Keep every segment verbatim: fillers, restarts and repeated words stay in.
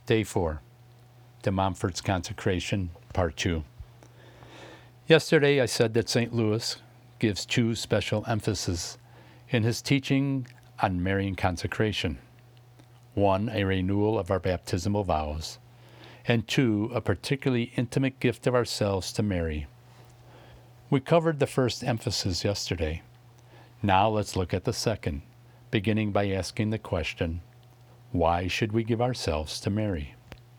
Day four, De Montfort's Consecration, Part two. Yesterday I said that Saint Louis gives two special emphases in his teaching on Marian consecration. One, a renewal of our baptismal vows, and two, a particularly intimate gift of ourselves to Mary. We covered the first emphasis yesterday. Now let's look at the second, beginning by asking the question, why should we give ourselves to Mary?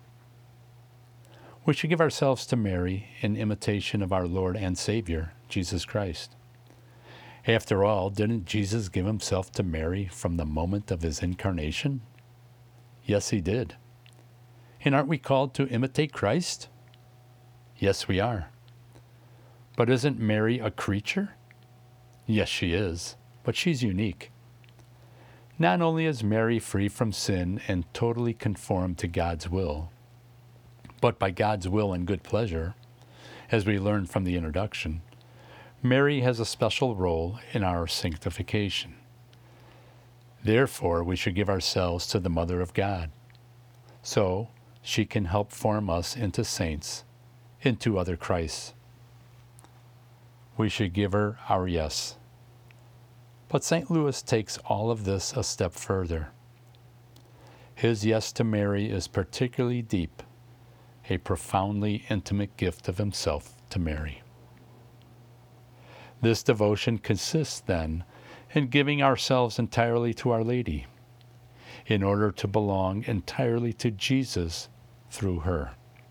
We should give ourselves to Mary in imitation of our Lord and Savior, Jesus Christ. After all, didn't Jesus give himself to Mary from the moment of his incarnation? Yes, he did. And aren't we called to imitate Christ? Yes, we are. But isn't Mary a creature? Yes, she is, but she's unique. Not only is Mary free from sin and totally conformed to God's will, but by God's will and good pleasure, as we learned from the introduction, Mary has a special role in our sanctification. Therefore, we should give ourselves to the Mother of God, so she can help form us into saints, into other Christs. We should give her our yes. But Saint Louis takes all of this a step further. His yes to Mary is particularly deep, a profoundly intimate gift of himself to Mary. This devotion consists, then, in giving ourselves entirely to Our Lady, in order to belong entirely to Jesus through her.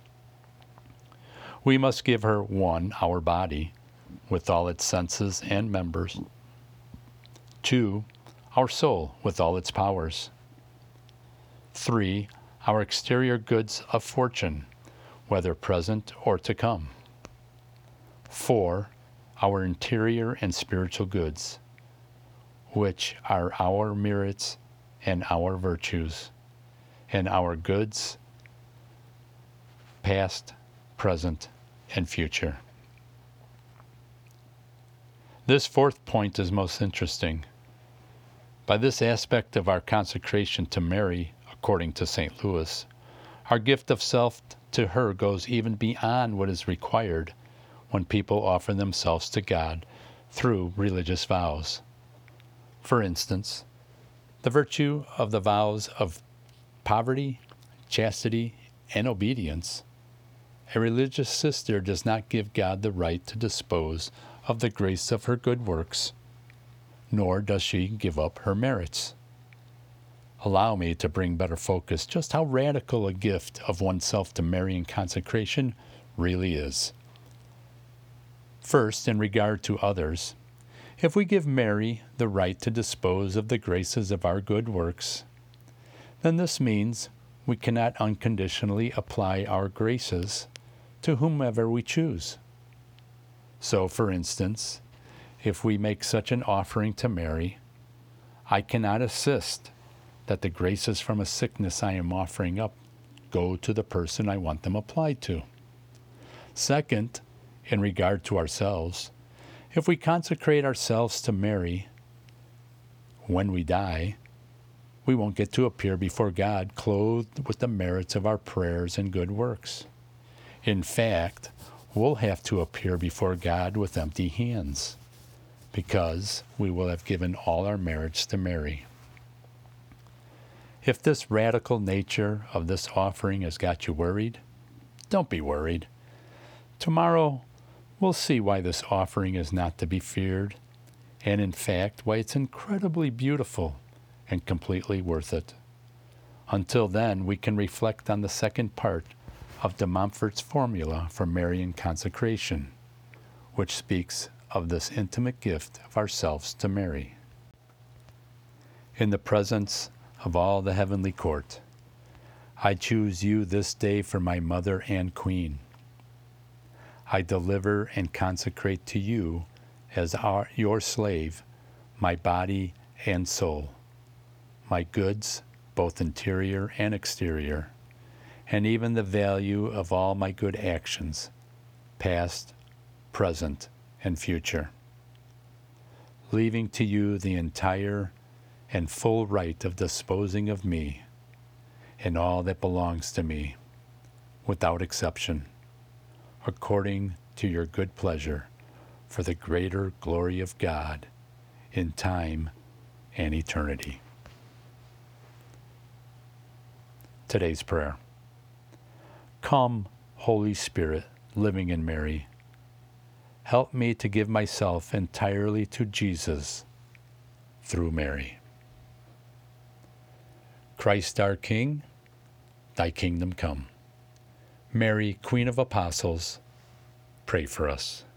We must give her, one, our body, with all its senses and members; two, our soul, with all its powers; three, our exterior goods of fortune, whether present or to come; four, our interior and spiritual goods, which are our merits and our virtues, and our goods past, present, and future. This fourth point is most interesting. By this aspect of our consecration to Mary, according to Saint Louis, our gift of self to her goes even beyond what is required when people offer themselves to God through religious vows. For instance, the virtue of the vows of poverty, chastity, and obedience. A religious sister does not give God the right to dispose of the grace of her good works, nor does she give up her merits. Allow me to bring better focus just how radical a gift of oneself to Marian consecration really is. First, in regard to others, if we give Mary the right to dispose of the graces of our good works, then this means we cannot unconditionally apply our graces to whomever we choose. So, for instance, if we make such an offering to Mary, I cannot insist that the graces from a sickness I am offering up go to the person I want them applied to. Second, in regard to ourselves, if we consecrate ourselves to Mary, when we die, we won't get to appear before God clothed with the merits of our prayers and good works. In fact, we'll have to appear before God with empty hands, because we will have given all our merits to Mary. If this radical nature of this offering has got you worried, don't be worried. Tomorrow, we'll see why this offering is not to be feared, and in fact, why it's incredibly beautiful and completely worth it. Until then, we can reflect on the second part of De Montfort's formula for Marian consecration, which speaks of this intimate gift of ourselves to Mary. In the presence of all the heavenly court, I choose you this day for my mother and queen. I deliver and consecrate to you as our, your slave, my body and soul, my goods, both interior and exterior, and even the value of all my good actions, past, present, and future, leaving to you the entire and full right of disposing of me and all that belongs to me, without exception, according to your good pleasure, for the greater glory of God in time and eternity. Today's prayer. Come, Holy Spirit, living in Mary. Help me to give myself entirely to Jesus through Mary. Christ our King, thy kingdom come. Mary, Queen of Apostles, pray for us.